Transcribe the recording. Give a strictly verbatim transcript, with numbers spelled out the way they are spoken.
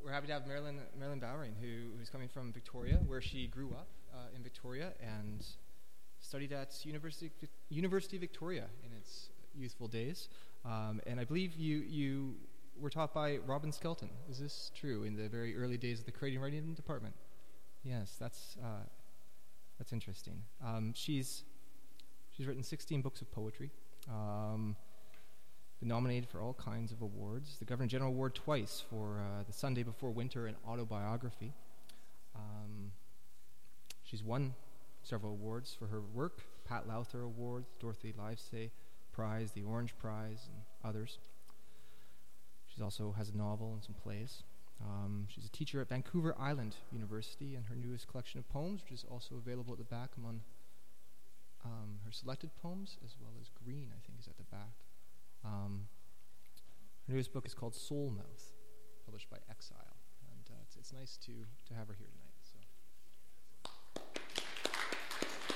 we're happy to have Marilyn Marilyn Bowering, who, who's coming from Victoria, where she grew up uh, in Victoria and studied at University University of Victoria in its youthful days. Um, and I believe you you were taught by Robin Skelton. Is this true? In the very early days of the creative writing department? Yes, that's uh, that's interesting. Um, she's she's written sixteen books of poetry. Um, Been nominated for all kinds of awards. The Governor General Award twice for uh, The Sunday Before Winter and Autobiography. Um, she's won several awards for her work. Pat Lowther Award, Dorothy Livesay Prize, the Orange Prize, and others. She also has a novel and some plays. Um, she's a teacher at Vancouver Island University, and her newest collection of poems, which is also available at the back among um, her selected poems, as well as Green, I think, is at the back. Um, her newest book is called Soul Mouth, published by Exile, and uh, it's, it's nice to, to have her here tonight.